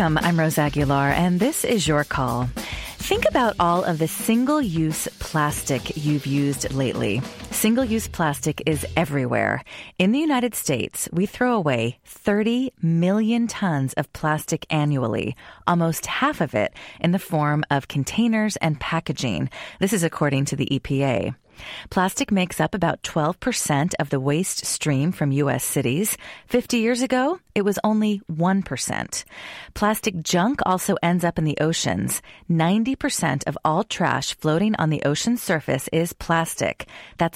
Welcome. I'm Rose Aguilar, and this is your call. Think about all of the single-use plastic you've used lately. Single-use plastic is everywhere. In the United States, we throw away 30 million tons of plastic annually, almost half of it in the form of containers and packaging. This is according to the EPA. Plastic makes up about 12% of the waste stream from U.S. cities. 50 years ago, it was only 1%. Plastic junk also ends up in the oceans. 90% of all trash floating on the ocean surface is plastic. That's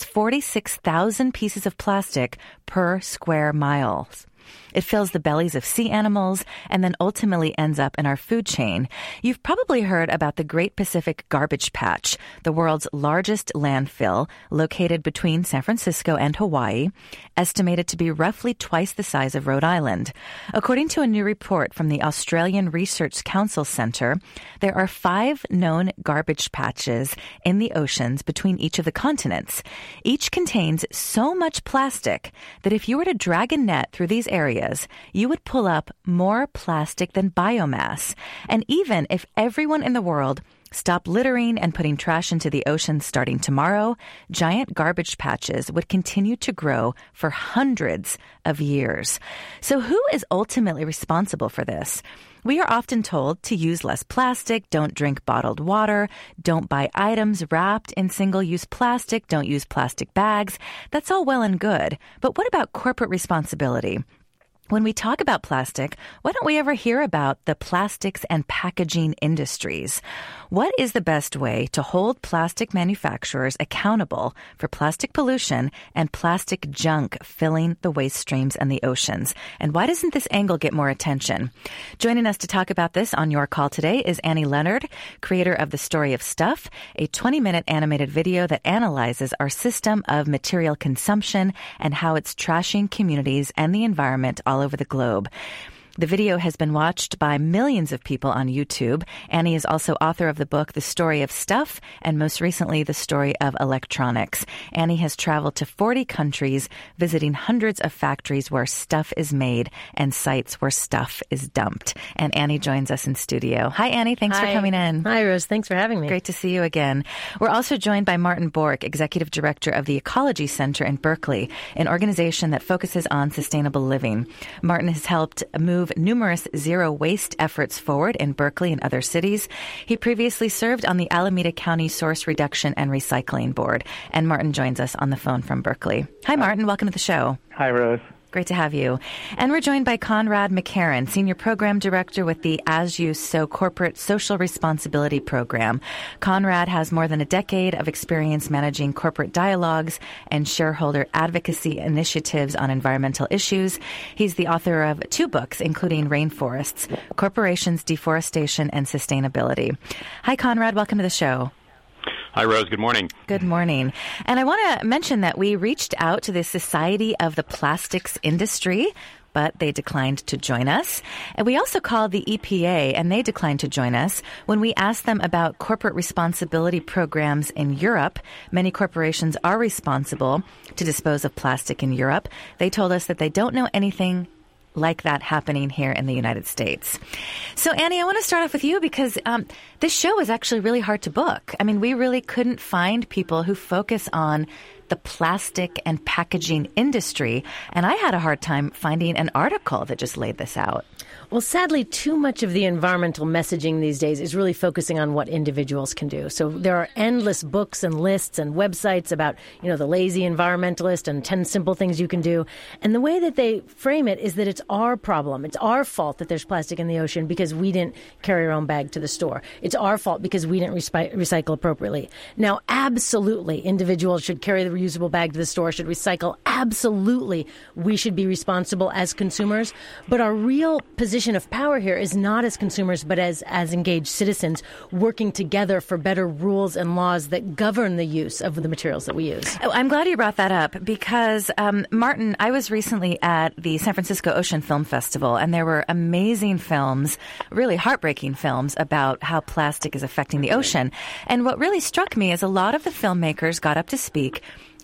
46,000 pieces of plastic per square mile. It fills the bellies of sea animals and then ultimately ends up in our food chain. You've probably heard about the Great Pacific Garbage Patch, the world's largest landfill located between San Francisco and Hawaii, estimated to be roughly twice the size of Rhode Island. According to a new report from the Australian Research Council Centre, there are 5 known garbage patches in the oceans between each of the continents. Each contains so much plastic that if you were to drag a net through these areas, you would pull up more plastic than biomass. And even if everyone in the world stopped littering and putting trash into the ocean starting tomorrow, giant garbage patches would continue to grow for hundreds of years. So who is ultimately responsible for this? We are often told to use less plastic, don't drink bottled water, don't buy items wrapped in single-use plastic, don't use plastic bags. That's all well and good. But what about corporate responsibility? When we talk about plastic, why don't we ever hear about the plastics and packaging industries? What is the best way to hold plastic manufacturers accountable for plastic pollution and plastic junk filling the waste streams and the oceans? And why doesn't this angle get more attention? Joining us to talk about this on Your Call today is Annie Leonard, creator of The Story of Stuff, a 20-minute animated video that analyzes our system of material consumption and how it's trashing communities and the environment all over the globe. The video has been watched by millions of people on YouTube. Annie is also author of the book, The Story of Stuff, and most recently, The Story of Electronics. Annie has traveled to 40 countries, visiting hundreds of factories where stuff is made and sites where stuff is dumped. And Annie joins us in studio. Hi, Annie. Thanks for coming in. Hi, Rose. Thanks for having me. Great to see you again. We're also joined by Martin Bork, Executive Director of the Ecology Center in Berkeley, an organization that focuses on sustainable living. Martin has helped move numerous zero waste efforts forward in Berkeley and other cities. He previously served on the Alameda County Source Reduction and Recycling Board. And Martin joins us on the phone from Berkeley. Hi, Martin. Welcome to the show. Hi, Rose. Great to have you. And we're joined by Conrad McCarran, Senior Program Director with the As You Sow Corporate Social Responsibility Program. Conrad has more than a decade of experience managing corporate dialogues and shareholder advocacy initiatives on environmental issues. He's the author of 2 books, including Rainforests, Corporations, Deforestation, and Sustainability. Hi, Conrad. Welcome to the show. Hi, Rose. Good morning. Good morning. And I want to mention that we reached out to the Society of the Plastics Industry, but they declined to join us. And we also called the EPA, and they declined to join us. When we asked them about corporate responsibility programs in Europe, many corporations are responsible to dispose of plastic in Europe. They told us that they don't know anything like that happening here in the United States. So, Annie, I want to start off with you because this show is actually really hard to book. I mean, we really couldn't find people who focus on the plastic and packaging industry, and I had a hard time finding an article that just laid this out. Well, sadly, too much of the environmental messaging these days is really focusing on what individuals can do. So there are endless books and lists and websites about, the lazy environmentalist and 10 simple things you can do. And the way that they frame it is that it's our problem. It's our fault that there's plastic in the ocean because we didn't carry our own bag to the store. It's our fault because we didn't recycle appropriately. Now, absolutely, individuals should carry the reusable bag to the store, should recycle. Absolutely, we should be responsible as consumers. But our real position of power here is not as consumers, but as engaged citizens working together for better rules and laws that govern the use of the materials that we use. Oh, I'm glad you brought that up because, Martin, I was recently at the San Francisco Ocean Film Festival, and there were amazing films, really heartbreaking films about how plastic is affecting the ocean. And what really struck me is a lot of the filmmakers got up to speak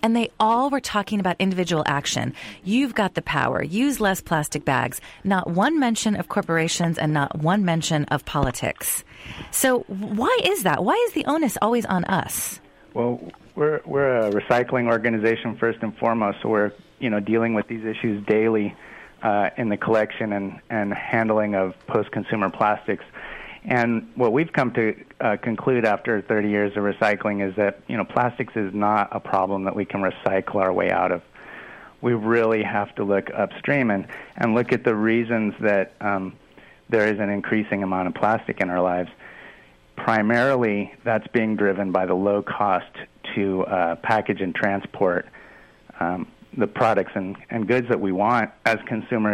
And they all were talking about individual action. You've got the power. Use less plastic bags. Not one mention of corporations and not one mention of politics. So why is that? Why is the onus always on us? Well, we're a recycling organization first and foremost, so we're dealing with these issues daily in the collection and handling of post-consumer plastics. And what we've come to conclude after 30 years of recycling is that plastics is not a problem that we can recycle our way out of. We really have to look upstream and look at the reasons that there is an increasing amount of plastic in our lives. Primarily, that's being driven by the low cost to package and transport the products and goods that we want as consumers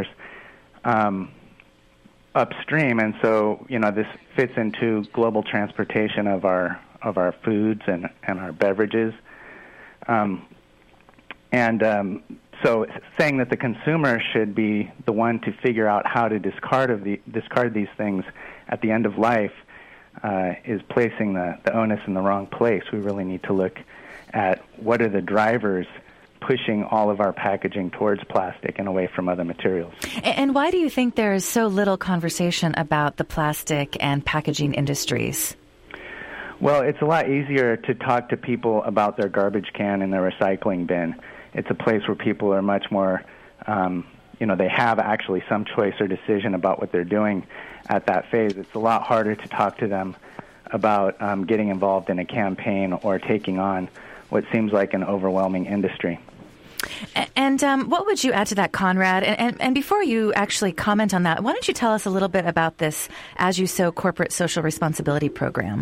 upstream. And so, this fits into global transportation of our foods and our beverages. So saying that the consumer should be the one to figure out how to discard these things at the end of life is placing the onus in the wrong place. We really need to look at what are the drivers pushing all of our packaging towards plastic and away from other materials. And why do you think there is so little conversation about the plastic and packaging industries? Well, it's a lot easier to talk to people about their garbage can and their recycling bin. It's a place where people are much more, they have actually some choice or decision about what they're doing at that phase. It's a lot harder to talk to them about getting involved in a campaign or taking on what seems like an overwhelming industry. And what would you add to that, Conrad? And before you actually comment on that, why don't you tell us a little bit about this As You Sow corporate social responsibility program?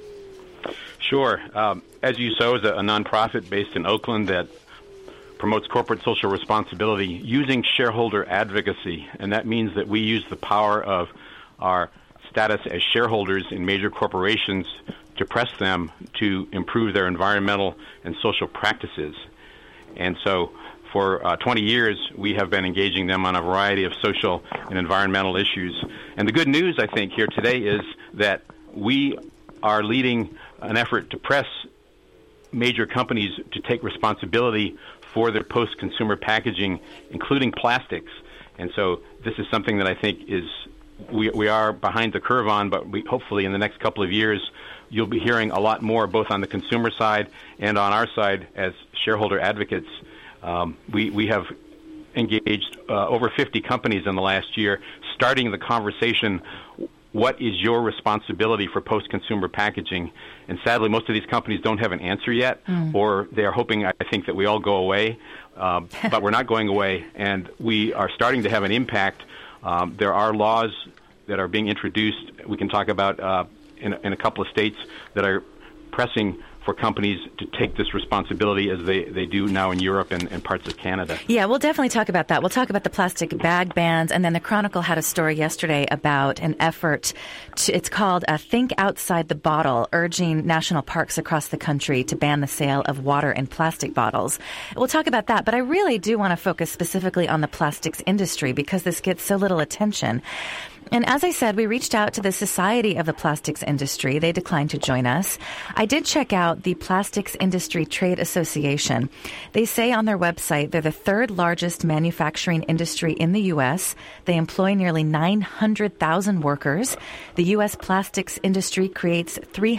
Sure. As You Sow is a nonprofit based in Oakland that promotes corporate social responsibility using shareholder advocacy. And that means that we use the power of our status as shareholders in major corporations to press them to improve their environmental and social practices. And so for 20 years, we have been engaging them on a variety of social and environmental issues. And the good news, I think, here today is that we are leading an effort to press major companies to take responsibility for their post-consumer packaging, including plastics. And so this is something that I think is we are behind the curve on, but we hopefully in the next couple of years you'll be hearing a lot more both on the consumer side and on our side as shareholder advocates. We have engaged over 50 companies in the last year, starting the conversation, what is your responsibility for post-consumer packaging? And sadly, most of these companies don't have an answer yet, or they are hoping, I think, that we all go away. But we're not going away, and we are starting to have an impact. There are laws that are being introduced. We can talk about in a couple of states that are pressing for companies to take this responsibility as they do now in Europe and parts of Canada. Yeah, we'll definitely talk about that. We'll talk about the plastic bag bans, and then the Chronicle had a story yesterday about an effort it's called Think Outside the Bottle, urging national parks across the country to ban the sale of water in plastic bottles. We'll talk about that, but I really do want to focus specifically on the plastics industry because this gets so little attention. And as I said, we reached out to the Society of the Plastics Industry. They declined to join us. I did check out the Plastics Industry Trade Association. They say on their website they're the third largest manufacturing industry in the U.S. They employ nearly 900,000 workers. The U.S. plastics industry creates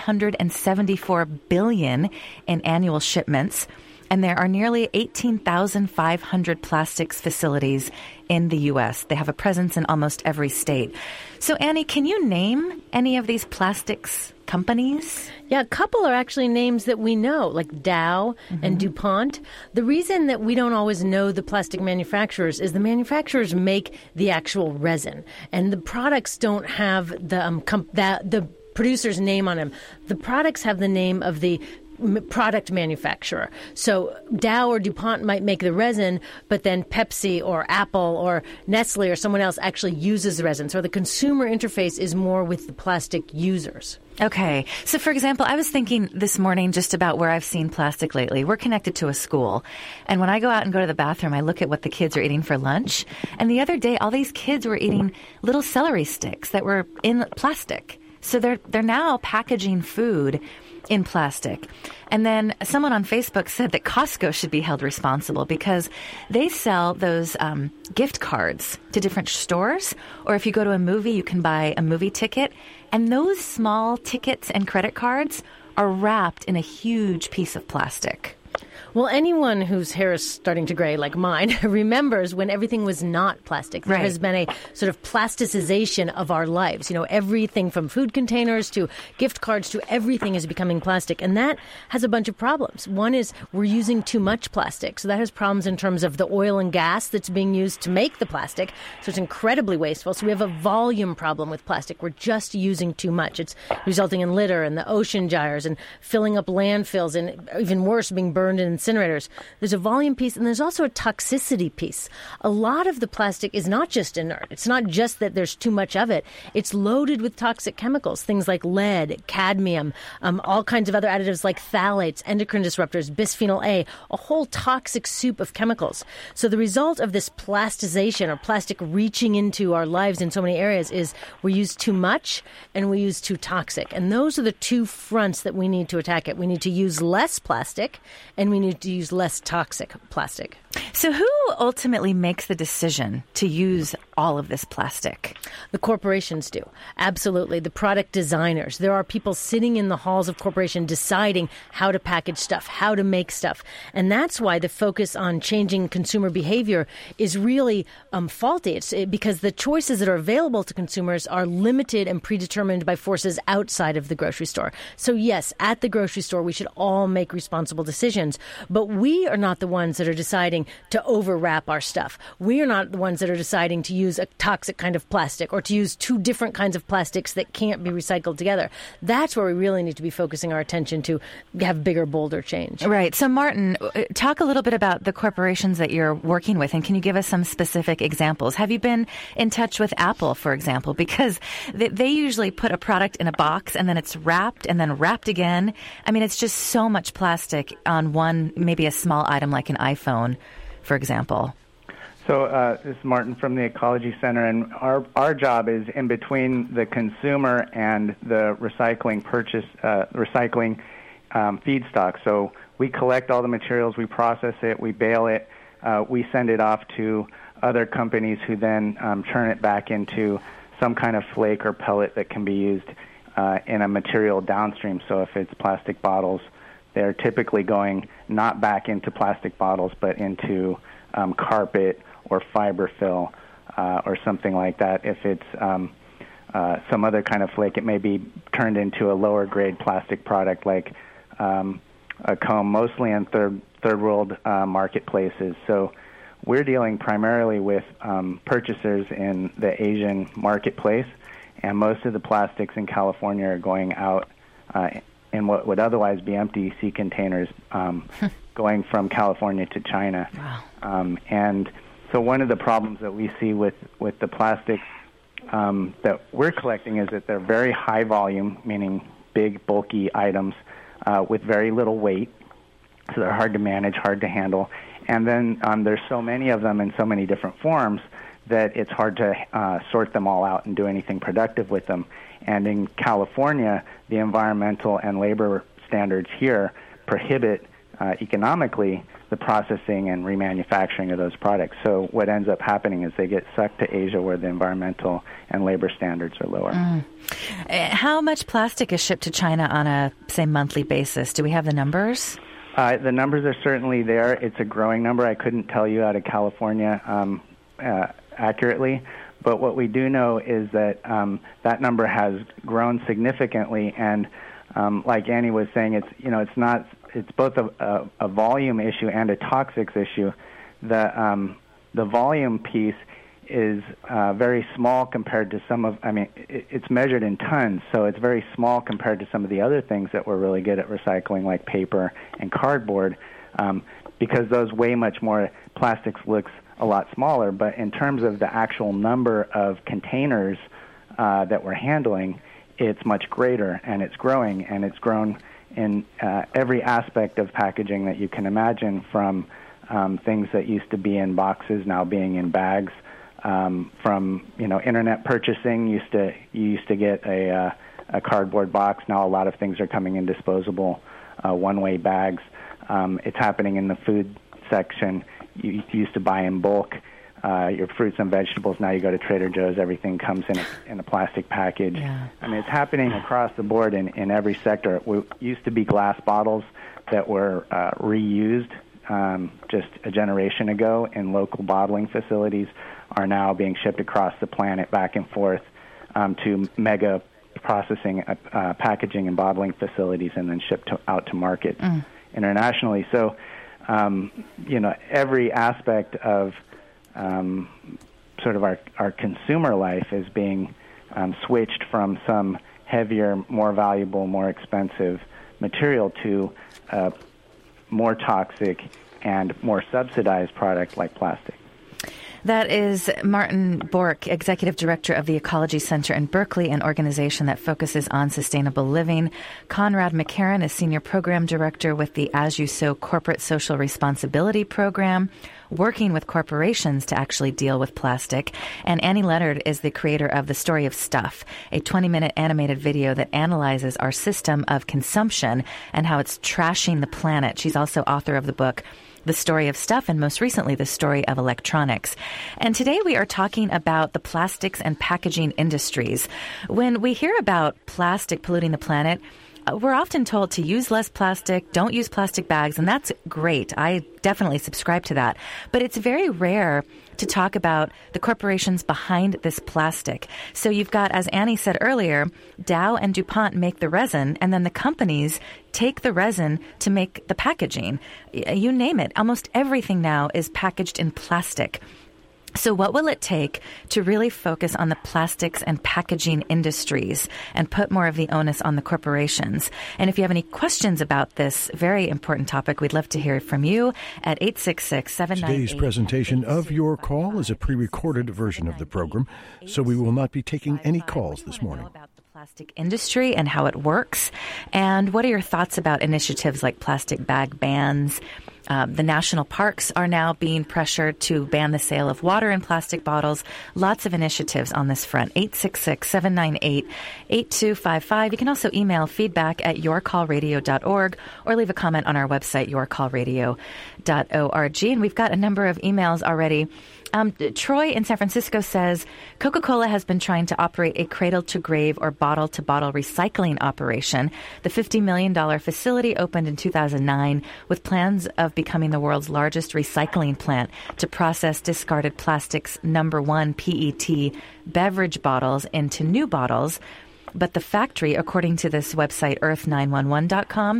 $374 billion in annual shipments. And there are nearly 18,500 plastics facilities in the U.S. They have a presence in almost every state. So, Annie, can you name any of these plastics companies? Yeah, a couple are actually names that we know, like Dow and DuPont. The reason that we don't always know the plastic manufacturers is the manufacturers make the actual resin, and the products don't have the producer's name on them. The products have the name of the product manufacturer. So Dow or DuPont might make the resin, but then Pepsi or Apple or Nestle or someone else actually uses the resin. So the consumer interface is more with the plastic users. Okay. So, for example, I was thinking this morning just about where I've seen plastic lately. We're connected to a school. And when I go out and go to the bathroom, I look at what the kids are eating for lunch. And the other day, all these kids were eating little celery sticks that were in plastic. So they're now packaging food in plastic. And then someone on Facebook said that Costco should be held responsible because they sell those gift cards to different stores. Or if you go to a movie, you can buy a movie ticket. And those small tickets and credit cards are wrapped in a huge piece of plastic. Well, anyone whose hair is starting to gray, like mine, remembers when everything was not plastic. There has been a sort of plasticization of our lives. You know, everything from food containers to gift cards to everything is becoming plastic. And that has a bunch of problems. One is we're using too much plastic. So that has problems in terms of the oil and gas that's being used to make the plastic. So it's incredibly wasteful. So we have a volume problem with plastic. We're just using too much. It's resulting in litter and the ocean gyres and filling up landfills and even worse, being burned in incinerators. There's a volume piece, and there's also a toxicity piece. A lot of the plastic is not just inert. It's not just that there's too much of it. It's loaded with toxic chemicals, things like lead, cadmium, all kinds of other additives like phthalates, endocrine disruptors, bisphenol A, a whole toxic soup of chemicals. So the result of this plasticization or plastic reaching into our lives in so many areas is we use too much and we use too toxic. And those are the two fronts that we need to attack it. We need to use less plastic and we need to use less toxic plastic. So who ultimately makes the decision to use all of this plastic? The corporations do. Absolutely. The product designers. There are people sitting in the halls of corporation deciding how to package stuff, how to make stuff. And that's why the focus on changing consumer behavior is really faulty. It's because the choices that are available to consumers are limited and predetermined by forces outside of the grocery store. So yes, at the grocery store, we should all make responsible decisions. But we are not the ones that are deciding to overwrap our stuff. We are not the ones that are deciding to use a toxic kind of plastic or to use two different kinds of plastics that can't be recycled together. That's where we really need to be focusing our attention to have bigger, bolder change. Right. So, Martin, talk a little bit about the corporations that you're working with, and can you give us some specific examples? Have you been in touch with Apple, for example? Because they usually put a product in a box and then it's wrapped and then wrapped again. I mean, it's just so much plastic on one, maybe a small item like an iPhone, for example. So this is Martin from the Ecology Center, and our job is in between the consumer and the recycling feedstock. So we collect all the materials, we process it, we bale it, we send it off to other companies who then turn it back into some kind of flake or pellet that can be used in a material downstream. So if it's plastic bottles, they're typically going not back into plastic bottles, but into carpet or fiber fill or something like that. If it's some other kind of flake, it may be turned into a lower grade plastic product like a comb, mostly in third world marketplaces. So we're dealing primarily with purchasers in the Asian marketplace, and most of the plastics in California are going out in what would otherwise be empty sea containers going from California to China. Wow. And so one of the problems that we see with the plastics that we're collecting is that they're very high volume, meaning big, bulky items with very little weight. So they're hard to manage, hard to handle. And then there's so many of them in so many different forms that it's hard to sort them all out and do anything productive with them. And in California, the environmental and labor standards here prohibit economically the processing and remanufacturing of those products. So what ends up happening is they get sucked to Asia where the environmental and labor standards are lower. How much plastic is shipped to China on a, say, monthly basis? Do we have the numbers? The numbers are certainly there. It's a growing number. I couldn't tell you out of California accurately, but what we do know is that that number has grown significantly, and like Annie was saying, it's both a volume issue and a toxics issue. The volume piece is very small compared to it's measured in tons, so it's very small compared to some of the other things that we're really good at recycling, like paper and cardboard, because those weigh much more. Plastics looks a lot smaller, but in terms of the actual number of containers that we're handling, it's much greater, and it's growing, and it's grown in every aspect of packaging that you can imagine, from things that used to be in boxes now being in bags, from internet purchasing. You used to get a a cardboard box. Now a lot of things are coming in disposable one-way bags. It's happening in the food section. You used to buy in bulk your fruits and vegetables. Now you go to Trader Joe's, everything comes in a plastic package. Yeah. I mean, it's happening across the board in every sector. It used to be glass bottles that were reused just a generation ago in local bottling facilities are now being shipped across the planet back and forth to mega processing, packaging and bottling facilities and then shipped out to market internationally. So, every aspect of sort of our consumer life is being switched from some heavier, more valuable, more expensive material to more toxic and more subsidized product like plastic. That is Martin Bork, Executive Director of the Ecology Center in Berkeley, an organization that focuses on sustainable living. Conrad McCarran is Senior Program Director with the As You Sow Corporate Social Responsibility Program, working with corporations to actually deal with plastic. And Annie Leonard is the creator of The Story of Stuff, a 20-minute animated video that analyzes our system of consumption and how it's trashing the planet. She's also author of the book The Story of Stuff, and most recently, The Story of Electronics. And today we are talking about the plastics and packaging industries. When we hear about plastic polluting the planet, we're often told to use less plastic, don't use plastic bags, and that's great. I definitely subscribe to that. But it's very rare to talk about the corporations behind this plastic. So you've got, as Annie said earlier, Dow and DuPont make the resin, and then the companies take the resin to make the packaging. You name it. Almost everything now is packaged in plastic. So what will it take to really focus on the plastics and packaging industries and put more of the onus on the corporations? And if you have any questions about this very important topic, we'd love to hear from you at 866-798. Today's presentation of Your Call is a pre-recorded version of the program, so we will not be taking any calls this morning. Plastic industry and how it works. And what are your thoughts about initiatives like plastic bag bans? The national parks are now being pressured to ban the sale of water in plastic bottles. Lots of initiatives on this front. 866-798-8255. You can also email feedback at yourcallradio.org or leave a comment on our website, yourcallradio.org. And we've got a number of emails already. Troy in San Francisco says, Coca-Cola has been trying to operate a cradle-to-grave or bottle-to-bottle recycling operation. The $50 million facility opened in 2009 with plans of becoming the world's largest recycling plant to process discarded plastics #1 PET beverage bottles into new bottles. But the factory, according to this website, earth911.com,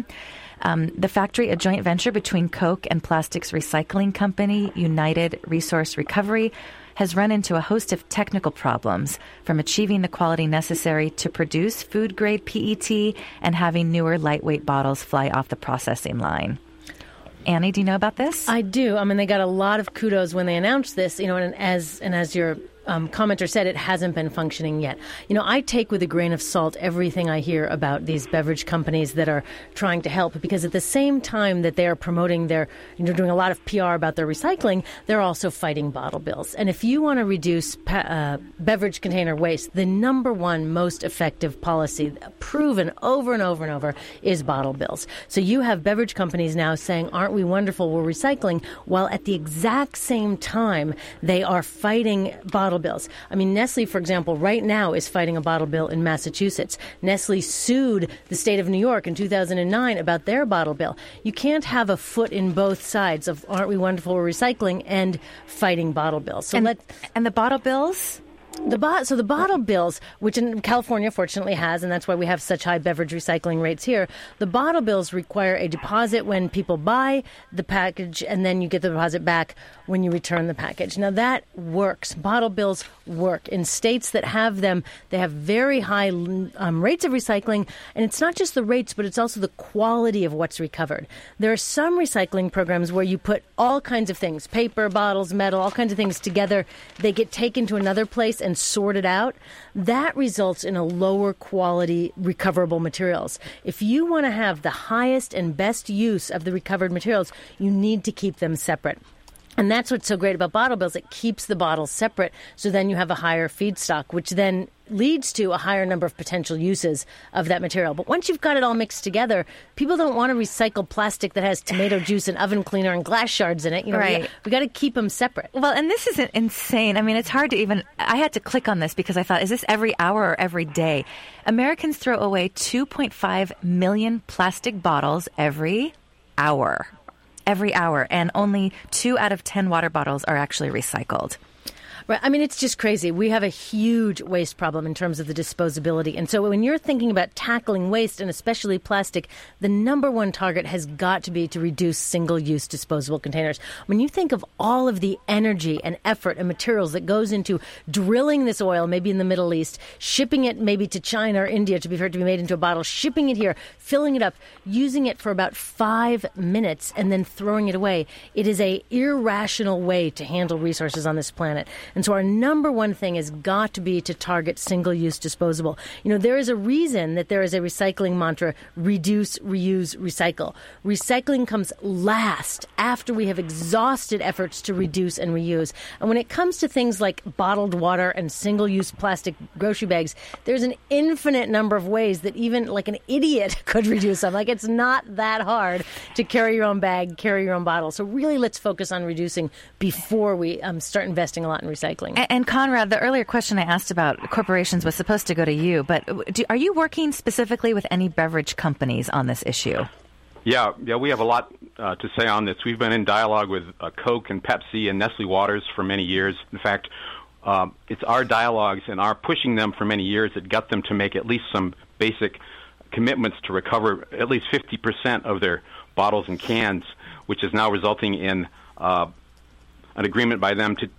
the factory, a joint venture between Coke and plastics recycling company United Resource Recovery, has run into a host of technical problems, from achieving the quality necessary to produce food-grade PET and having newer lightweight bottles fly off the processing line. Annie, do you know about this? I do. I mean, they got a lot of kudos when they announced this, and as your commenter said, it hasn't been functioning yet. I take with a grain of salt everything I hear about these beverage companies that are trying to help, because at the same time that they are promoting their, doing a lot of PR about their recycling, they're also fighting bottle bills. And if you want to reduce beverage container waste, the #1 most effective policy, proven over and over and over, is bottle bills. So you have beverage companies now saying, aren't we wonderful, we're recycling, while at the exact same time they are fighting bottle bills. I mean, Nestle, for example, right now is fighting a bottle bill in Massachusetts. Nestle sued the state of New York in 2009 about their bottle bill. You can't have a foot in both sides of aren't we wonderful, we're recycling, and fighting bottle bills. So and the bottle bills? The bottle bills, which in California fortunately has, and that's why we have such high beverage recycling rates here, the bottle bills require a deposit when people buy the package, and then you get the deposit back when you return the package. Now that works. Bottle bills work. In states that have them, they have very high rates of recycling, and it's not just the rates, but it's also the quality of what's recovered. There are some recycling programs where you put all kinds of things, paper, bottles, metal, all kinds of things together. They get taken to another place and sorted out. That results in a lower quality recoverable materials. If you want to have the highest and best use of the recovered materials, you need to keep them separate. And that's what's so great about bottle bills. It keeps the bottles separate, so then you have a higher feedstock, which then leads to a higher number of potential uses of that material. But once you've got it all mixed together, people don't want to recycle plastic that has tomato juice and oven cleaner and glass shards in it. Right. We got to keep them separate. Well, and this is insane. I mean, it's hard to even... I had to click on this because I thought, is this every hour or every day? Americans throw away 2.5 million plastic bottles every hour. Every hour. And only 2 out of 10 water bottles are actually recycled. Right. I mean, it's just crazy. We have a huge waste problem in terms of the disposability. And so when you're thinking about tackling waste, and especially plastic, the number one target has got to be to reduce single-use disposable containers. When you think of all of the energy and effort and materials that goes into drilling this oil, maybe in the Middle East, shipping it maybe to China or India to be made into a bottle, shipping it here, filling it up, using it for about 5 minutes, and then throwing it away, it is a irrational way to handle resources on this planet. And so our number one thing has got to be to target single-use disposable. There is a reason that there is a recycling mantra: reduce, reuse, recycle. Recycling comes last after we have exhausted efforts to reduce and reuse. And when it comes to things like bottled water and single-use plastic grocery bags, there's an infinite number of ways that even like an idiot could reduce them. Like, it's not that hard to carry your own bag, carry your own bottle. So really, let's focus on reducing before we start investing a lot in recycling. And Conrad, the earlier question I asked about corporations was supposed to go to you, but are you working specifically with any beverage companies on this issue? Yeah, we have a lot to say on this. We've been in dialogue with Coke and Pepsi and Nestle Waters for many years. In fact, it's our dialogues and our pushing them for many years that got them to make at least some basic commitments to recover at least 50% of their bottles and cans, which is now resulting in an agreement by them to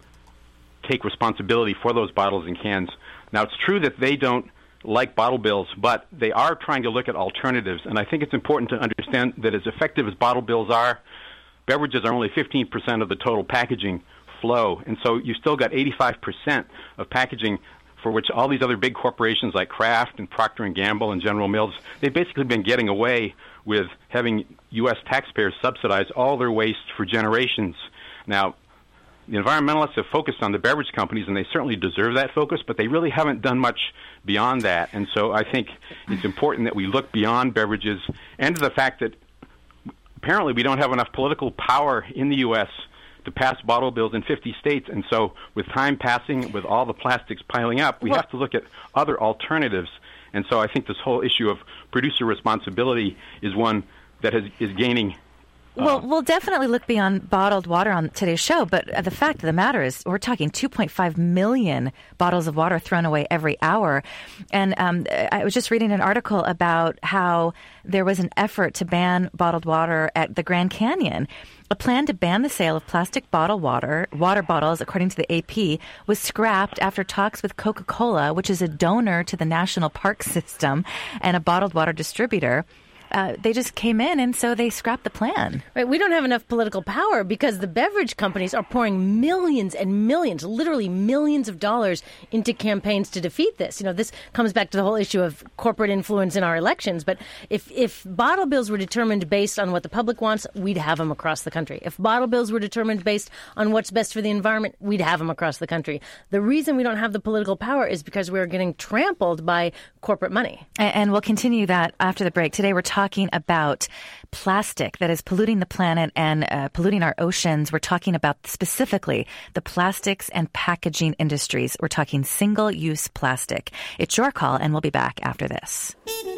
take responsibility for those bottles and cans. Now, it's true that they don't like bottle bills, but they are trying to look at alternatives. And I think it's important to understand that as effective as bottle bills are, beverages are only 15% of the total packaging flow. And so you've still got 85% of packaging for which all these other big corporations like Kraft and Procter & Gamble and General Mills, they've basically been getting away with having U.S. taxpayers subsidize all their waste for generations. Now, the environmentalists have focused on the beverage companies, and they certainly deserve that focus, but they really haven't done much beyond that. And so I think it's important that we look beyond beverages and to the fact that apparently we don't have enough political power in the U.S. to pass bottle bills in 50 states. And so with time passing, with all the plastics piling up, we have to look at other alternatives. And so I think this whole issue of producer responsibility is one that is gaining. Well, we'll definitely look beyond bottled water on today's show, but the fact of the matter is we're talking 2.5 million bottles of water thrown away every hour. And I was just reading an article about how there was an effort to ban bottled water at the Grand Canyon. A plan to ban the sale of plastic bottled water bottles, according to the AP, was scrapped after talks with Coca-Cola, which is a donor to the National Park System and a bottled water distributor. They just came in, and so they scrapped the plan. Right. We don't have enough political power because the beverage companies are pouring millions and millions, literally millions of dollars into campaigns to defeat this. This comes back to the whole issue of corporate influence in our elections. But if bottle bills were determined based on what the public wants, we'd have them across the country. If bottle bills were determined based on what's best for the environment, we'd have them across the country. The reason we don't have the political power is because we're getting trampled by corporate money. And we'll continue that after the break. Today we're talking about plastic that is polluting the planet and polluting our oceans. We're talking about specifically the plastics and packaging industries. We're talking single-use plastic. It's your call, and we'll be back after this.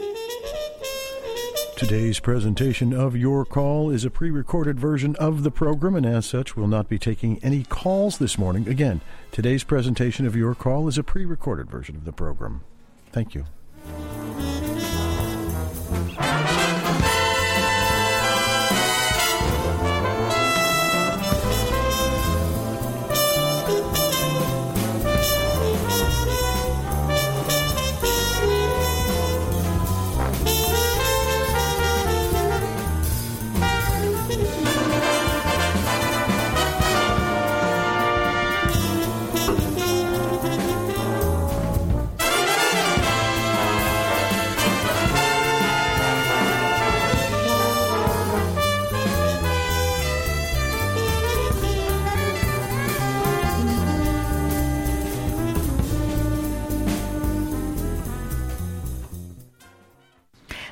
Today's presentation of Your Call is a pre-recorded version of the program, and as such, we'll not be taking any calls this morning. Again, today's presentation of Your Call is a pre-recorded version of the program. Thank you.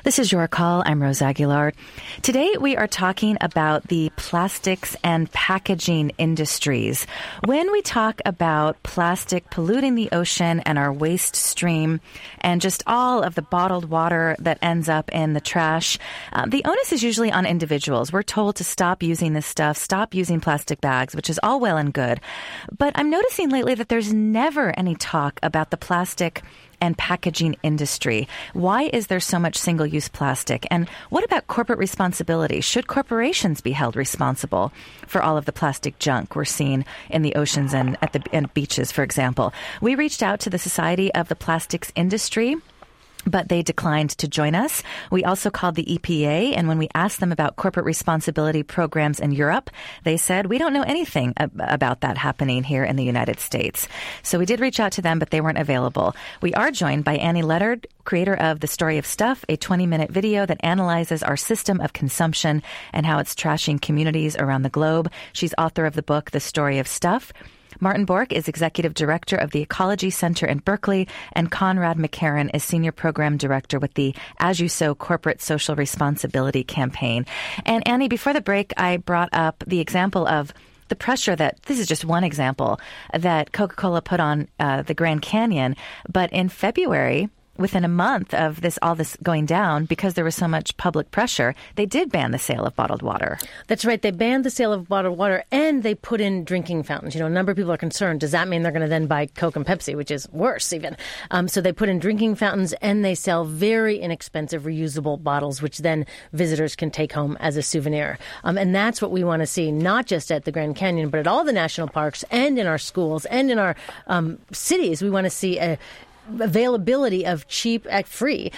This is Your Call. I'm Rose Aguilar. Today we are talking about the plastics and packaging industries. When we talk about plastic polluting the ocean and our waste stream and just all of the bottled water that ends up in the trash, the onus is usually on individuals. We're told to stop using this stuff, stop using plastic bags, which is all well and good. But I'm noticing lately that there's never any talk about the plastic and packaging industry. Why is there so much single-use plastic? And what about corporate responsibility? Should corporations be held responsible for all of the plastic junk we're seeing in the oceans and at the beaches, for example? We reached out to the Society of the Plastics Industry, but they declined to join us. We also called the EPA, and when we asked them about corporate responsibility programs in Europe, they said, we don't know anything about that happening here in the United States. So we did reach out to them, but they weren't available. We are joined by Annie Leonard, creator of The Story of Stuff, a 20-minute video that analyzes our system of consumption and how it's trashing communities around the globe. She's author of the book, The Story of Stuff. Martin Bork is Executive Director of the Ecology Center in Berkeley, and Conrad McCarran is Senior Program Director with the As You Sow Corporate Social Responsibility Campaign. And Annie, before the break, I brought up the example of the pressure that, this is just one example, that Coca-Cola put on the Grand Canyon. But in February, within a month of all this going down, because there was so much public pressure, they did ban the sale of bottled water. That's right. They banned the sale of bottled water, and they put in drinking fountains. You know, a number of people are concerned. Does that mean they're going to then buy Coke and Pepsi, which is worse even? So they put in drinking fountains, and they sell very inexpensive reusable bottles, which then visitors can take home as a souvenir. And that's what we want to see, not just at the Grand Canyon, but at all the national parks and in our schools and in our cities. We want to see availability of cheap, free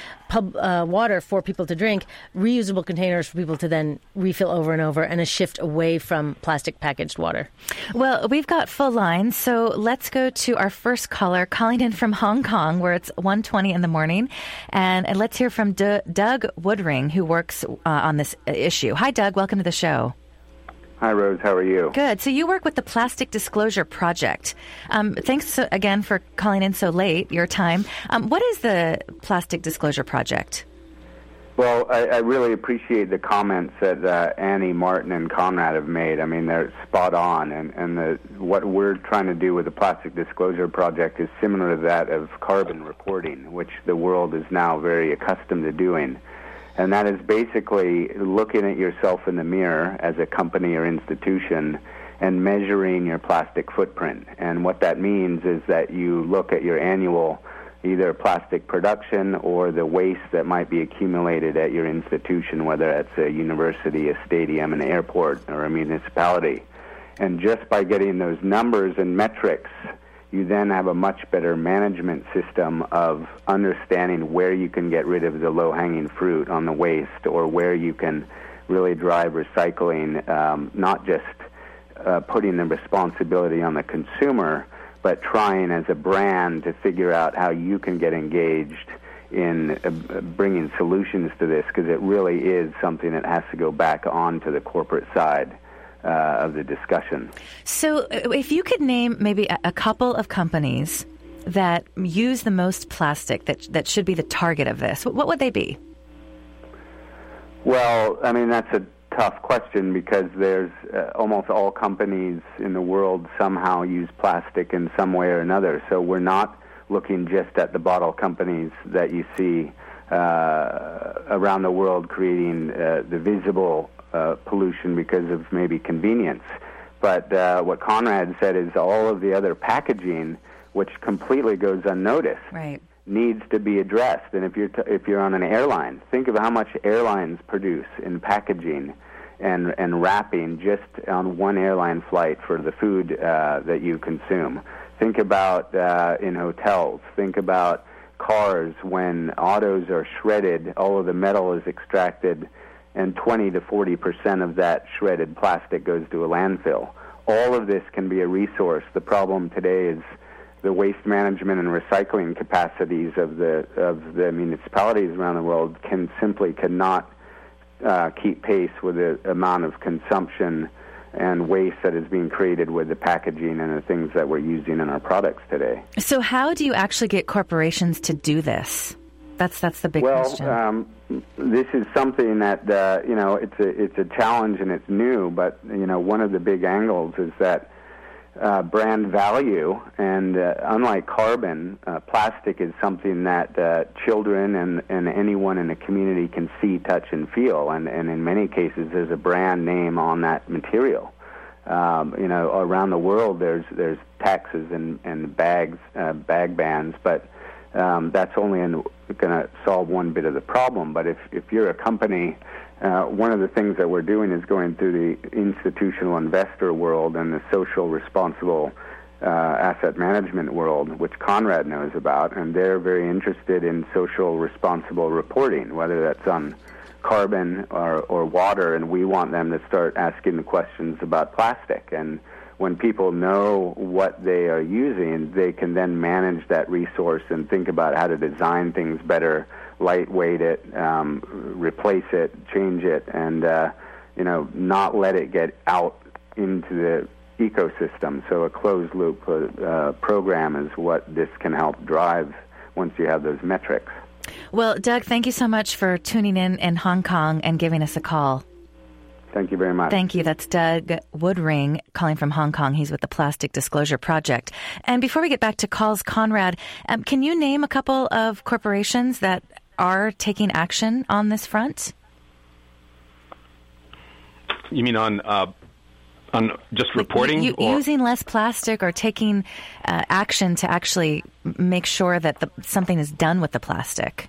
water for people to drink, reusable containers for people to then refill over and over, and a shift away from plastic packaged water. Well, we've got full lines, so let's go to our first caller calling in from Hong Kong, where it's 1:20 in the morning. And let's hear from Doug Woodring, who works on this issue. Hi, Doug. Welcome to the show. Hi, Rose. How are you? Good. So you work with the Plastic Disclosure Project. Thanks again for calling in so late, your time. What is the Plastic Disclosure Project? Well, I really appreciate the comments that Annie, Martin, and Conrad have made. I mean, they're spot on. And what we're trying to do with the Plastic Disclosure Project is similar to that of carbon reporting, which the world is now very accustomed to doing. And that is basically looking at yourself in the mirror as a company or institution and measuring your plastic footprint. And what that means is that you look at your annual either plastic production or the waste that might be accumulated at your institution, whether it's a university, a stadium, an airport, or a municipality. And just by getting those numbers and metrics, you then have a much better management system of understanding where you can get rid of the low-hanging fruit on the waste, or where you can really drive recycling, not just putting the responsibility on the consumer, but trying as a brand to figure out how you can get engaged in bringing solutions to this, because it really is something that has to go back onto the corporate side of the discussion. So if you could name maybe a couple of companies that use the most plastic that should be the target of this, what would they be? Well, I mean, that's a tough question, because there's almost all companies in the world somehow use plastic in some way or another. So we're not looking just at the bottle companies that you see around the world creating the visible pollution because of maybe convenience. But what Conrad said is all of the other packaging, which completely goes unnoticed, right, needs to be addressed. And if you're on an airline, think of how much airlines produce in packaging and wrapping just on one airline flight for the food that you consume. Think about in hotels. Think about cars. When autos are shredded, all of the metal is extracted, and 20 to 40% of that shredded plastic goes to a landfill. All of this can be a resource. The problem today is the waste management and recycling capacities of the municipalities around the world cannot keep pace with the amount of consumption and waste that is being created with the packaging and the things that we're using in our products today. So how do you actually get corporations to do this? That's the big well, question. This is something that it's a challenge and it's new. But one of the big angles is that brand value, and unlike carbon, plastic is something that children and anyone in the community can see, touch, and feel. And in many cases, there's a brand name on that material. Around the world, there's taxes and bag bans, but that's only going to solve one bit of the problem. But if you're a company, one of the things that we're doing is going through the institutional investor world and the social responsible asset management world, which Conrad knows about, and they're very interested in social responsible reporting, whether that's on carbon or water, and we want them to start asking the questions about plastic. And when people know what they are using, they can then manage that resource and think about how to design things better, lightweight it, replace it, change it, and not let it get out into the ecosystem. So a closed loop program is what this can help drive once you have those metrics. Well, Doug, thank you so much for tuning in Hong Kong and giving us a call. Thank you very much. Thank you. That's Doug Woodring calling from Hong Kong. He's with the Plastic Disclosure Project. And before we get back to calls, Conrad, can you name a couple of corporations that are taking action on this front? You mean on just reporting? Using less plastic or taking action to actually make sure that something is done with the plastic?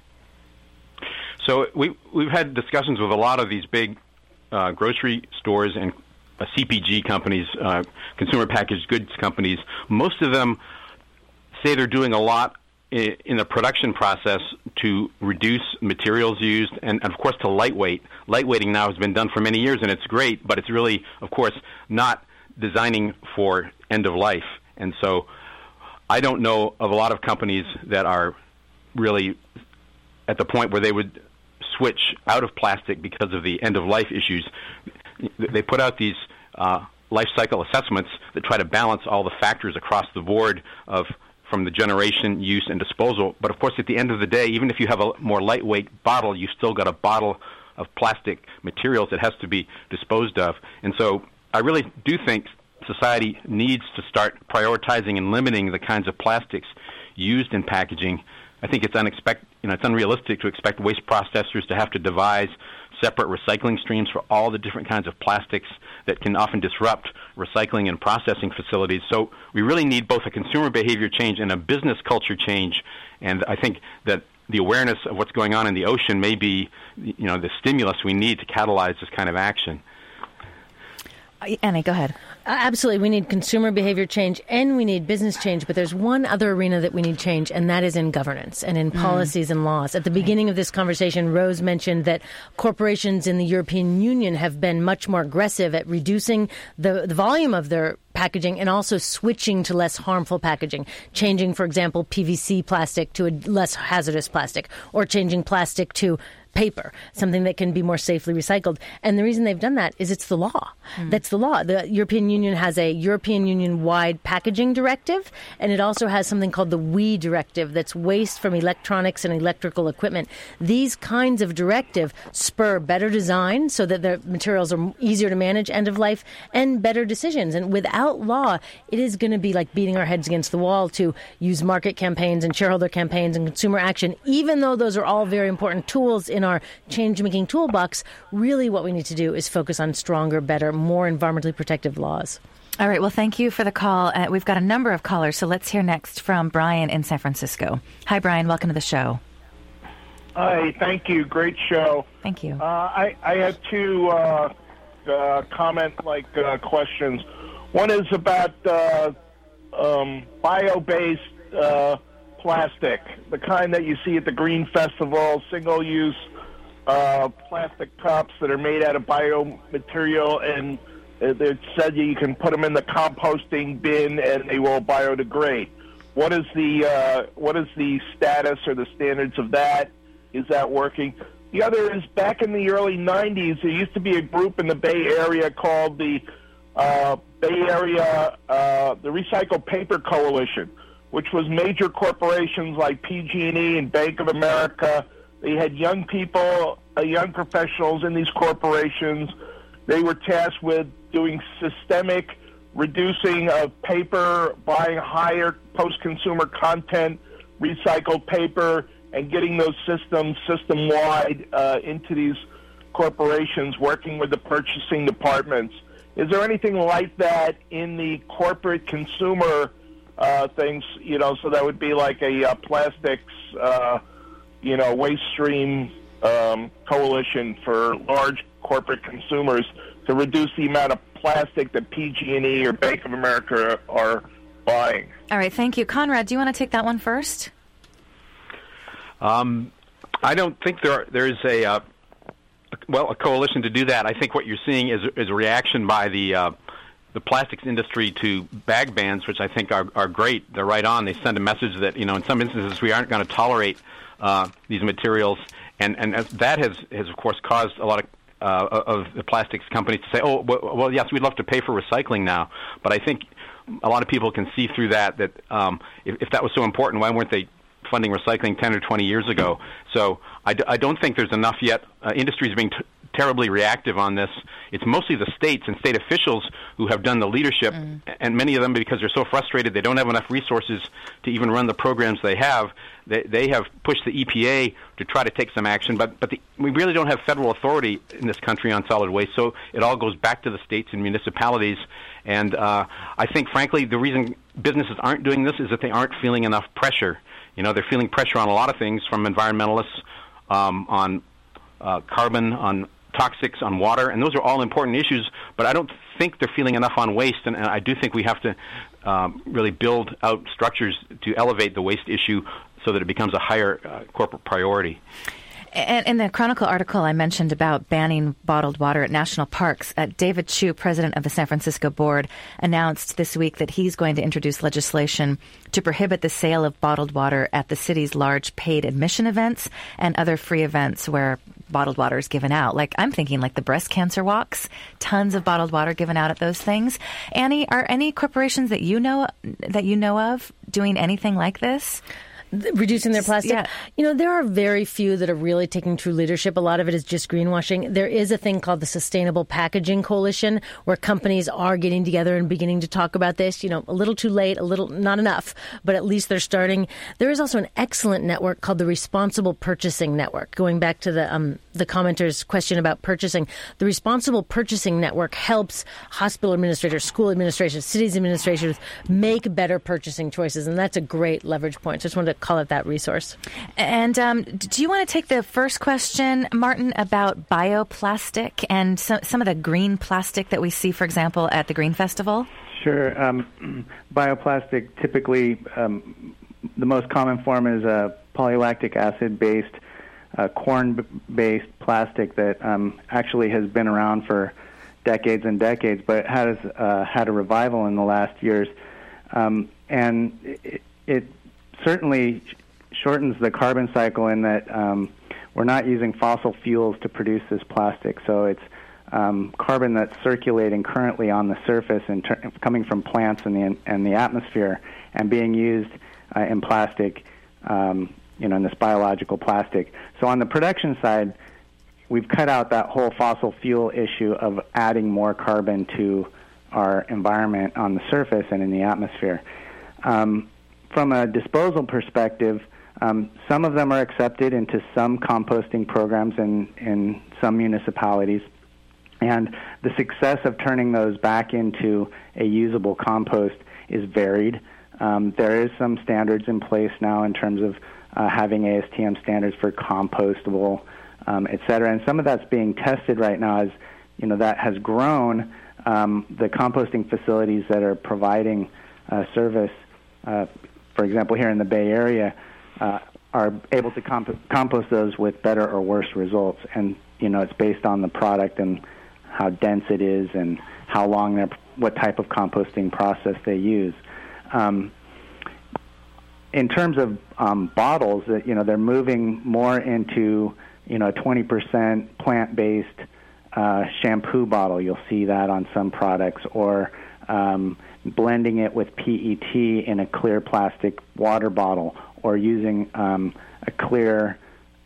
So we've had discussions with a lot of these big grocery stores and CPG companies, consumer packaged goods companies. Most of them say they're doing a lot in the production process to reduce materials used and of course, to lightweight. Lightweighting now has been done for many years, and it's great, but it's really, of course, not designing for end of life. And so I don't know of a lot of companies that are really at the point where they would switch out of plastic because of the end-of-life issues. They put out these life cycle assessments that try to balance all the factors across the board from the generation, use, and disposal. But, of course, at the end of the day, even if you have a more lightweight bottle, you still got a bottle of plastic materials that has to be disposed of. And so I really do think society needs to start prioritizing and limiting the kinds of plastics used in packaging. I think it's unrealistic to expect waste processors to have to devise separate recycling streams for all the different kinds of plastics that can often disrupt recycling and processing facilities. So we really need both a consumer behavior change and a business culture change. And I think that the awareness of what's going on in the ocean may be, the stimulus we need to catalyze this kind of action. Annie, go ahead. Absolutely. We need consumer behavior change and we need business change. But there's one other arena that we need change, and that is in governance and in policies and laws. At the beginning of this conversation, Rose mentioned that corporations in the European Union have been much more aggressive at reducing the volume of their packaging and also switching to less harmful packaging, changing, for example, PVC plastic to a less hazardous plastic, or changing plastic to paper, something that can be more safely recycled. And the reason they've done that is it's the law. That's the law. The European Union has a European Union-wide packaging directive, and it also has something called the WEEE directive, that's waste from electronics and electrical equipment. These kinds of directive spur better design so that the materials are easier to manage end of life, and better decisions. And without law, it is going to be like beating our heads against the wall to use market campaigns and shareholder campaigns and consumer action, even though those are all very important tools in our change-making toolbox. Really what we need to do is focus on stronger, better, more environmentally protective laws. All right. Well, thank you for the call. We've got a number of callers, so let's hear next from Brian in San Francisco. Hi, Brian. Welcome to the show. Hi. Thank you. Great show. Thank you. I have two questions. One is about bio-based plastic, the kind that you see at the Green Festival, single-use plastic cups that are made out of biomaterial, and it said you can put them in the composting bin and they will biodegrade. What is the status or the standards of that? Is that working? The other is, back in the early 90s, there used to be a group in the Bay Area called the Bay Area the Recycled Paper Coalition, which was major corporations like PG&E and Bank of America. They had young people, young professionals in these corporations. They were tasked with doing systemic reducing of paper, buying higher post-consumer content, recycled paper, and getting those systems system-wide into these corporations, working with the purchasing departments. Is there anything like that in the corporate consumer things, so that would be like a plastics, waste stream coalition for large corporate consumers to reduce the amount of plastic that PG&E or Bank of America are buying? All right, thank you. Conrad, do you want to take that one first? I don't think there is a coalition to do that. I think what you're seeing is a reaction by the plastics industry to bag bans, which I think are great. They're right on. They send a message that, in some instances we aren't going to tolerate these materials, and that has of course caused a lot of the plastics companies to say, oh, well, yes, we'd love to pay for recycling now. But I think a lot of people can see through that if that was so important, why weren't they funding recycling 10 or 20 years ago? So I don't think there's enough yet. Industry is being terribly reactive on this. It's mostly the states and state officials who have done the leadership, and many of them, because they're so frustrated, they don't have enough resources to even run the programs they have. They have pushed the EPA to try to take some action, but we really don't have federal authority in this country on solid waste, so it all goes back to the states and municipalities. And I think, frankly, the reason businesses aren't doing this is that they aren't feeling enough pressure. They're feeling pressure on a lot of things, from environmentalists, on carbon, on toxics, on water, and those are all important issues, but I don't think they're feeling enough on waste, and I do think we have to really build out structures to elevate the waste issue so that it becomes a higher corporate priority. And in the Chronicle article I mentioned about banning bottled water at national parks, David Chu, president of the San Francisco board, announced this week that he's going to introduce legislation to prohibit the sale of bottled water at the city's large paid admission events and other free events where bottled water is given out. I'm thinking like the breast cancer walks, tons of bottled water given out at those things. Annie, are any corporations that you know of doing anything like this? Reducing their plastic? Yeah. There are very few that are really taking true leadership. A lot of it is just greenwashing. There is a thing called the Sustainable Packaging Coalition, where companies are getting together and beginning to talk about this. A little too late, a little not enough, but at least they're starting. There is also an excellent network called the Responsible Purchasing Network. Going back to the commenter's question about purchasing, the Responsible Purchasing Network helps hospital administrators, school administrators, cities administrators make better purchasing choices, and that's a great leverage point. So I just wanted to call it that resource. And do you want to take the first question, Martin, about bioplastic and some of the green plastic that we see, for example, at the Green Festival? Sure. Bioplastic, typically the most common form is a polylactic acid-based, corn-based plastic that actually has been around for decades and decades, but has had a revival in the last years. And it certainly shortens the carbon cycle in that we're not using fossil fuels to produce this plastic. So it's carbon that's circulating currently on the surface and coming from plants in the atmosphere and being used in plastic, in this biological plastic. So on the production side, we've cut out that whole fossil fuel issue of adding more carbon to our environment on the surface and in the atmosphere. From a disposal perspective, some of them are accepted into some composting programs in some municipalities, and the success of turning those back into a usable compost is varied. There is some standards in place now in terms of having ASTM standards for compostable, et cetera, and some of that's being tested right now as that has grown. The composting facilities that are providing service, for example, here in the Bay Area, are able to compost those with better or worse results. And, it's based on the product and how dense it is and how long what type of composting process they use. In terms of bottles, they're moving more into, 20% plant-based shampoo bottle. You'll see that on some products, or blending it with PET in a clear plastic water bottle, or using a clear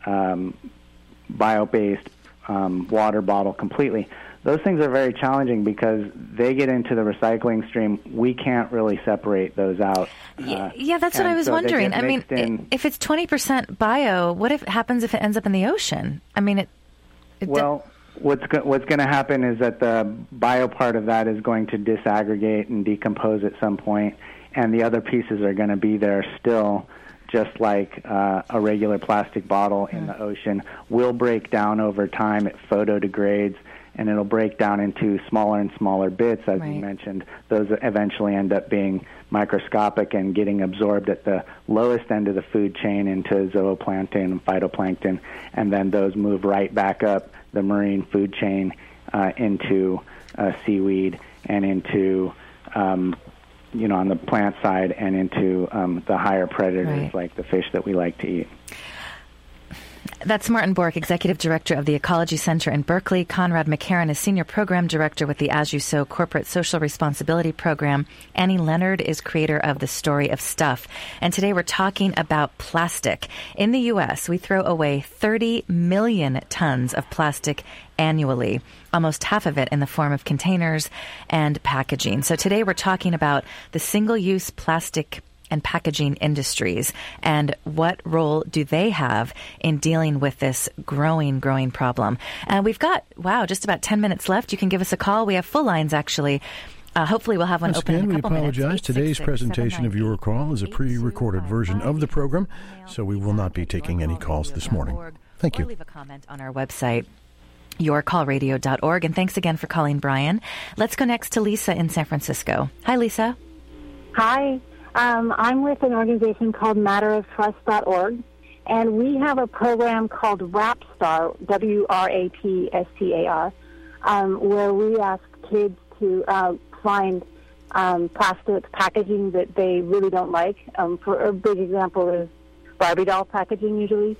bio-based water bottle completely. Those things are very challenging because they get into the recycling stream. We can't really separate those out. Yeah, that's what I was wondering. I mean, if it's 20% bio, what happens if it ends up in the ocean? I mean, what's going to happen is that the bio part of that is going to disaggregate and decompose at some point, and the other pieces are going to be there still, just like a regular plastic bottle in the ocean. Will break down over time. It photodegrades, and it'll break down into smaller and smaller bits, as you mentioned. Those eventually end up being microscopic and getting absorbed at the lowest end of the food chain into zooplankton and phytoplankton, and then those move right back up the marine food chain into seaweed and into, on the plant side, and into the higher predators like the fish that we like to eat. That's Martin Bork, Executive Director of the Ecology Center in Berkeley. Conrad McCarran is Senior Program Director with the As You Sow Corporate Social Responsibility Program. Annie Leonard is creator of The Story of Stuff. And today we're talking about plastic. In the U.S., we throw away 30 million tons of plastic annually, almost half of it in the form of containers and packaging. So today we're talking about the single-use plastic and packaging industries, and what role do they have in dealing with this growing problem? And we've got, just about 10 minutes left. You can give us a call. We have full lines, actually. Hopefully we'll have one open in a couple minutes. We apologize. Today's presentation of Your Call is a pre-recorded version of the program, so we will not be taking any calls this morning. Thank you. Or leave a comment on our website, yourcallradio.org. And thanks again for calling, Brian. Let's go next to Lisa in San Francisco. Hi, Lisa. Hi. I'm with an organization called matteroftrust.org, and we have a program called WRAPSTAR, WRAPSTAR, where we ask kids to find plastic packaging that they really don't like. For a big example is Barbie doll packaging usually,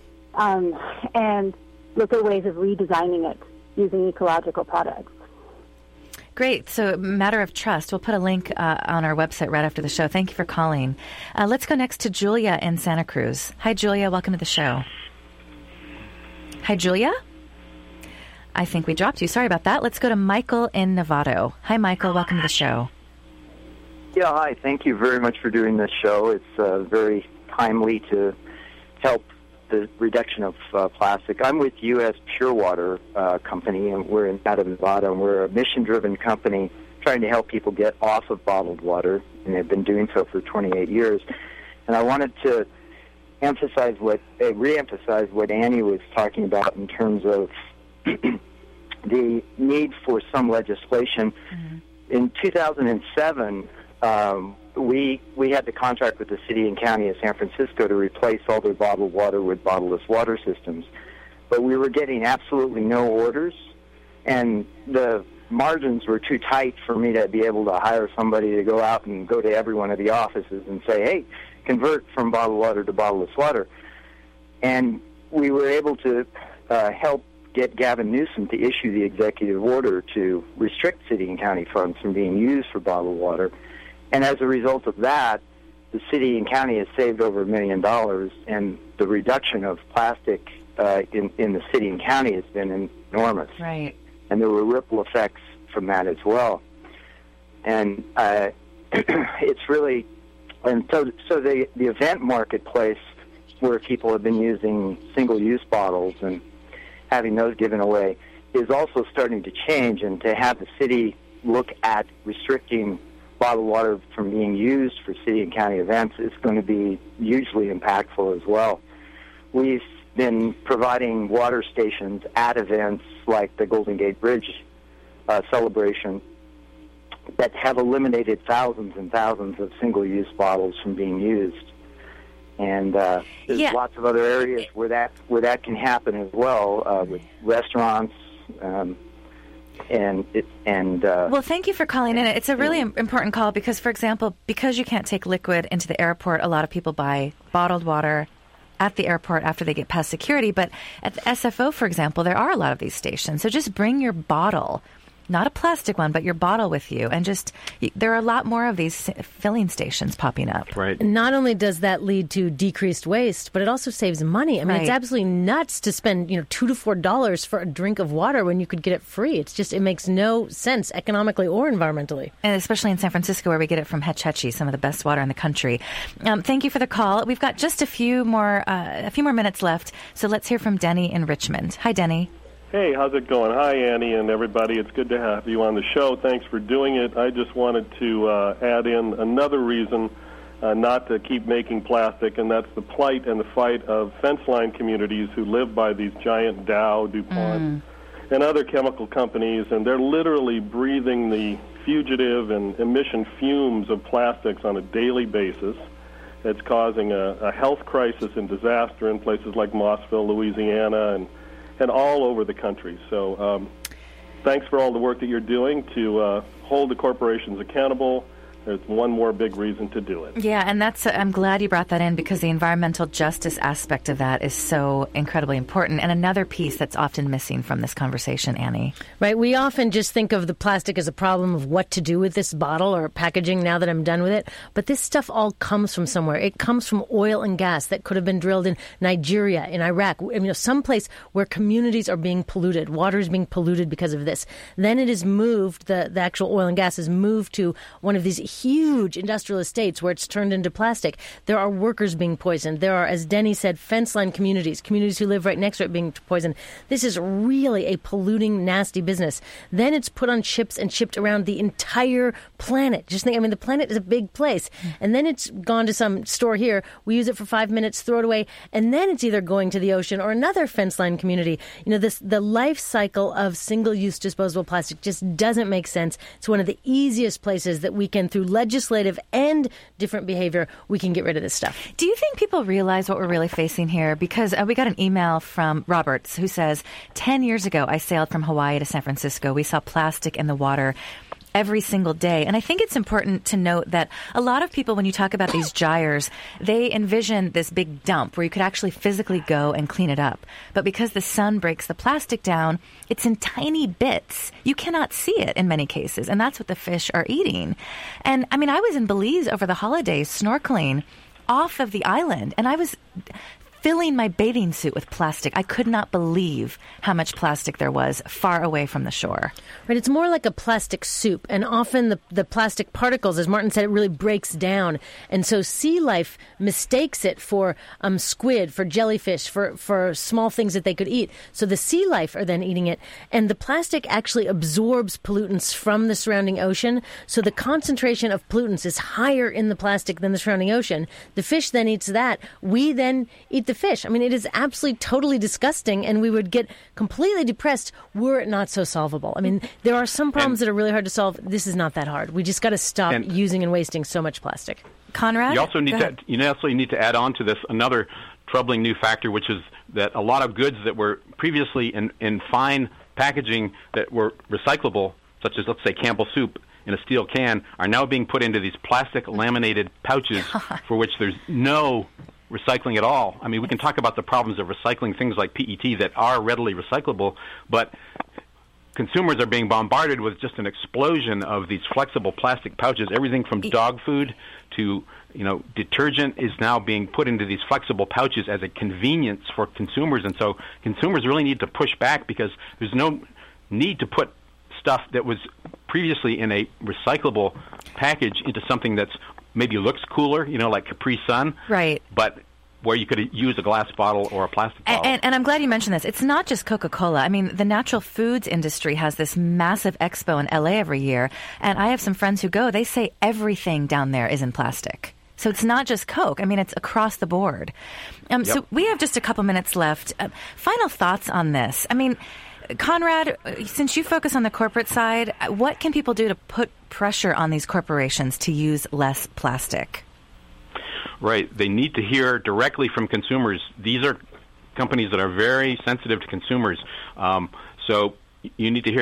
and look at ways of redesigning it using ecological products. Great. So, Matter of Trust. We'll put a link on our website right after the show. Thank you for calling. Let's go next to Julia in Santa Cruz. Hi, Julia. Welcome to the show. Hi, Julia. I think we dropped you. Sorry about that. Let's go to Michael in Novato. Hi, Michael. Welcome to the show. Yeah, hi. Thank you very much for doing this show. It's very timely to help the reduction of plastic. I'm with U.S. Pure Water Company, and we're out of Nevada, and we're a mission-driven company trying to help people get off of bottled water, and they've been doing so for 28 years. And I wanted to re-emphasize what Annie was talking about in terms of the need for some legislation. Mm-hmm. In 2007, we had the contract with the city and county of San Francisco to replace all their bottled water with bottleless water systems. But we were getting absolutely no orders, and the margins were too tight for me to be able to hire somebody to go out and go to every one of the offices and say, hey, convert from bottled water to bottleless water. And we were able to help get Gavin Newsom to issue the executive order to restrict city and county funds from being used for bottled water. And as a result of that, the city and county has saved over $1 million, and the reduction of plastic in the city and county has been enormous. Right. And there were ripple effects from that as well. And it's really, and so the event marketplace where people have been using single-use bottles and having those given away is also starting to change, and to have the city look at restricting bottled water from being used for city and county events is going to be hugely impactful as well. We've been providing water stations at events like the Golden Gate Bridge celebration that have eliminated thousands and thousands of single-use bottles from being used. And there's lots of other areas where that can happen as well, with restaurants. Well, thank you for calling in. It's a really important call because, for example, because you can't take liquid into the airport, a lot of people buy bottled water at the airport after they get past security. But at the SFO, for example, there are a lot of these stations. So just bring your bottle. Not a plastic one, but your bottle with you. And there are a lot more of these filling stations popping up. Right. Not only does that lead to decreased waste, but it also saves money. I mean, It's absolutely nuts to spend, $2 to $4 for a drink of water when you could get it free. It makes no sense economically or environmentally. And especially in San Francisco, where we get it from Hetch Hetchy, some of the best water in the country. Thank you for the call. We've got just a few more minutes left. So let's hear from Denny in Richmond. Hi, Denny. Hey, how's it going? Hi, Annie and everybody. It's good to have you on the show. Thanks for doing it. I just wanted to add in another reason not to keep making plastic, and that's the plight and the fight of fence line communities who live by these giant Dow, DuPont, and other chemical companies, and they're literally breathing the fugitive and emission fumes of plastics on a daily basis. It's causing a health crisis and disaster in places like Mossville, Louisiana, and all over the country. So thanks for all the work that you're doing to hold the corporations accountable. There's one more big reason to do it. Yeah, and I'm glad you brought that in, because the environmental justice aspect of that is so incredibly important, and another piece that's often missing from this conversation, Annie. Right. We often just think of the plastic as a problem of what to do with this bottle or packaging now that I'm done with it. But this stuff all comes from somewhere. It comes from oil and gas that could have been drilled in Nigeria, in Iraq, someplace where communities are being polluted. Water is being polluted because of this. Then it is moved, the actual oil and gas is moved to one of these huge industrial estates where it's turned into plastic. There are workers being poisoned. There are, as Denny said, fence line communities who live right next to it being poisoned. This is really a polluting, nasty business. Then it's put on ships and shipped around the entire planet. Just think, the planet is a big place. And then it's gone to some store here. We use it for 5 minutes, throw it away, and then it's either going to the ocean or another fence line community. The life cycle of single-use disposable plastic just doesn't make sense. It's one of the easiest places that we can, through legislative and different behavior, we can get rid of this stuff. Do you think people realize what we're really facing here? Because we got an email from Roberts who says, 10 years ago, I sailed from Hawaii to San Francisco. We saw plastic in the water every single day. And I think it's important to note that a lot of people, when you talk about these gyres, they envision this big dump where you could actually physically go and clean it up. But because the sun breaks the plastic down, it's in tiny bits. You cannot see it in many cases. And that's what the fish are eating. And I was in Belize over the holidays snorkeling off of the island, and I was filling my bathing suit with plastic. I could not believe how much plastic there was far away from the shore. Right, it's more like a plastic soup, and often the plastic particles, as Martin said, it really breaks down. And so sea life mistakes it for squid, for jellyfish, for small things that they could eat. So the sea life are then eating it, and the plastic actually absorbs pollutants from the surrounding ocean. So the concentration of pollutants is higher in the plastic than the surrounding ocean. The fish then eats that. We then eat the fish. It is absolutely totally disgusting, and we would get completely depressed were it not so solvable. There are some problems that are really hard to solve. This is not that hard. We just got to stop using and wasting so much plastic. Conrad? You also need to add on to this another troubling new factor, which is that a lot of goods that were previously in fine packaging that were recyclable, such as, let's say, Campbell soup in a steel can, are now being put into these plastic laminated pouches for which there's no recycling at all. We can talk about the problems of recycling things like PET that are readily recyclable, but consumers are being bombarded with just an explosion of these flexible plastic pouches. Everything from dog food to detergent is now being put into these flexible pouches as a convenience for consumers, and so consumers really need to push back, because there's no need to put stuff that was previously in a recyclable package into something that's maybe looks cooler, like Capri Sun. Right. But where you could use a glass bottle or a plastic bottle. And I'm glad you mentioned this. It's not just Coca-Cola. The natural foods industry has this massive expo in LA every year, and I have some friends who go. They say everything down there is in plastic. So it's not just Coke. It's across the board. Yep. So we have just a couple minutes left. Final thoughts on this. Conrad, since you focus on the corporate side, what can people do to put pressure on these corporations to use less plastic? Right. They need to hear directly from consumers. These are companies that are very sensitive to consumers. So you need to hear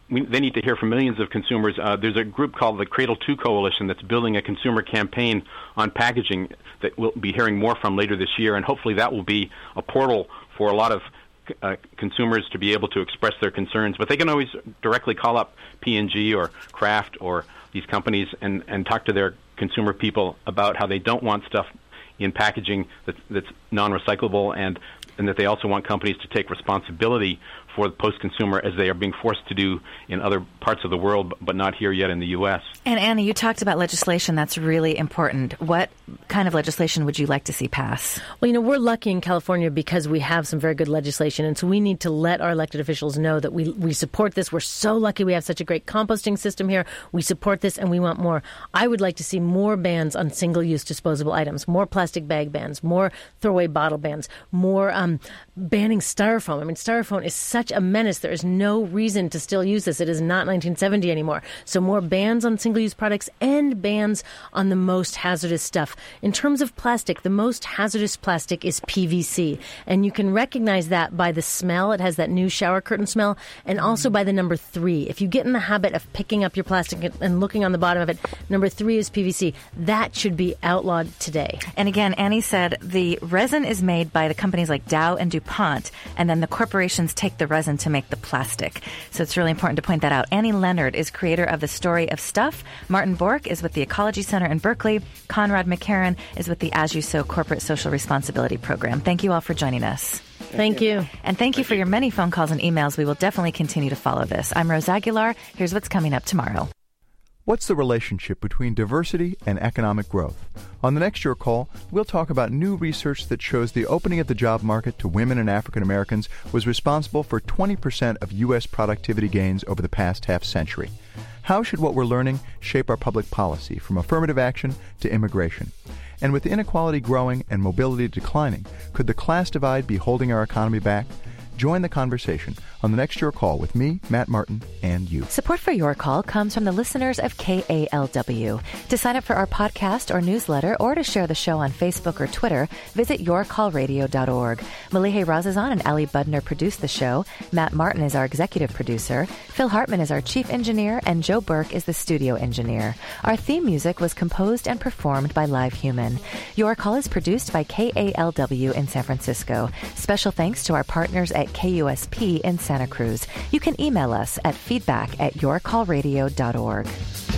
they need to hear from millions of consumers. There's a group called the Cradle 2 Coalition that's building a consumer campaign on packaging that we'll be hearing more from later this year, and hopefully that will be a portal for a lot of consumers to be able to express their concerns. But they can always directly call up P&G or Kraft or these companies and talk to their consumer people about how they don't want stuff in packaging that's non-recyclable, and that they also want companies to take responsibility for the post-consumer, as they are being forced to do in other parts of the world, but not here yet in the U.S. And Annie, you talked about legislation that's really important. What kind of legislation would you like to see pass? Well, we're lucky in California because we have some very good legislation, and so we need to let our elected officials know that we support this. We're so lucky we have such a great composting system here. We support this, and we want more. I would like to see more bans on single-use disposable items, more plastic bag bans, more throwaway bottle bans, more banning styrofoam. I mean, styrofoam is such a menace. There is no reason to still use this. It is not 1970 anymore. So more bans on single-use products and bans on the most hazardous stuff. In terms of plastic, the most hazardous plastic is PVC. And you can recognize that by the smell. It has that new shower curtain smell. And also by the number 3. If you get in the habit of picking up your plastic and looking on the bottom of it, number 3 is PVC. That should be outlawed today. And again, Annie said the resin is made by the companies like Dow and DuPont, and then the corporations take the resin to make the plastic. So it's really important to point that out. Annie Leonard is creator of The Story of Stuff. Martin Bork is with the Ecology Center in Berkeley. Conrad McCarran is with the As You Sow Corporate Social Responsibility Program. Thank you all for joining us. Thank you. And thank you for your many phone calls and emails. We will definitely continue to follow this. I'm Rose Aguilar. Here's what's coming up tomorrow. What's the relationship between diversity and economic growth? On the next Your Call, we'll talk about new research that shows the opening of the job market to women and African Americans was responsible for 20% of U.S. productivity gains over the past half-century. How should what we're learning shape our public policy, from affirmative action to immigration? And with inequality growing and mobility declining, could the class divide be holding our economy back? Join the conversation on the next Your Call with me, Matt Martin, and you. Support for Your Call comes from the listeners of KALW. To sign up for our podcast or newsletter, or to share the show on Facebook or Twitter, visit yourcallradio.org. Malihe Razazan and Ali Budner produce the show. Matt Martin is our executive producer. Phil Hartman is our chief engineer, and Joe Burke is the studio engineer. Our theme music was composed and performed by Live Human. Your Call is produced by KALW in San Francisco. Special thanks to our partners at KUSP in Santa Cruz. You can email us at feedback@yourcallradio.org.